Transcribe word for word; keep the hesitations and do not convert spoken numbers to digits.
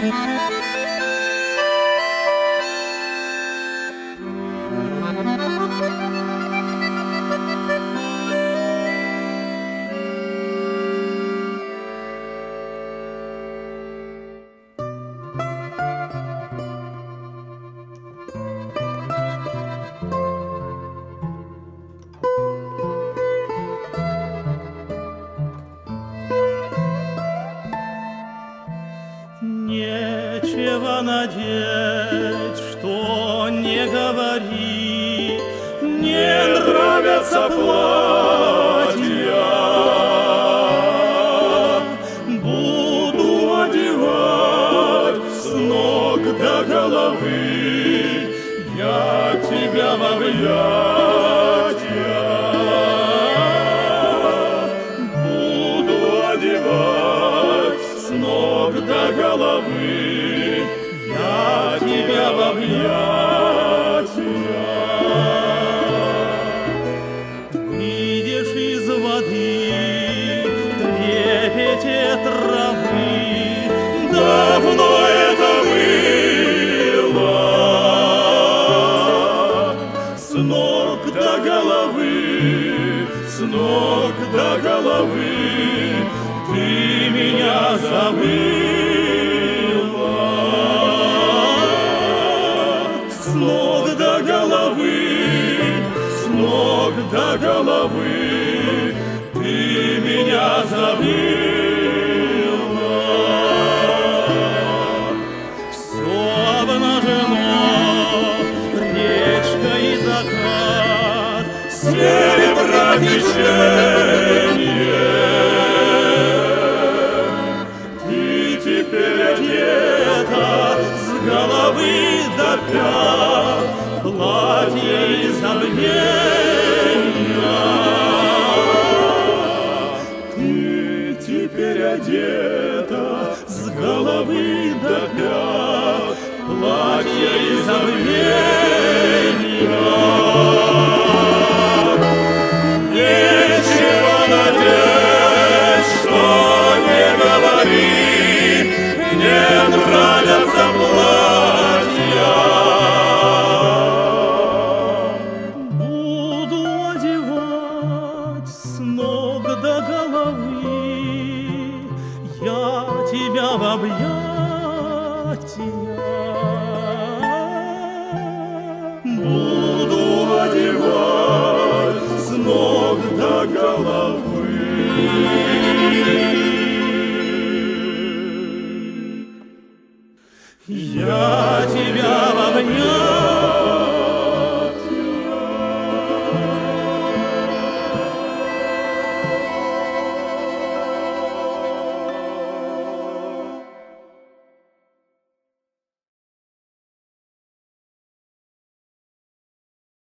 Нечего надеть, что не говори, не нравятся платья. Буду одевать с ног до головы я тебя в объятия. Буду одевать с ног до головы я тебя в объятия. Выйдешь из воды, трепете травы, давно это было. С ног до головы, с ног до головы ты меня забыла. С ног до головы, с ног до головы ты меня забыла. Все обнажено, речка и закат, серебра течение. Теперь одета с головы до пят, платье из обменья. Ты теперь одета с головы до пят, платье из обменья. Нечего надеть, что не говори, не нравятся платья. Буду одевать с ног до головы я тебя в объятия. Буду одевать с ног до головы я тебя в объятия.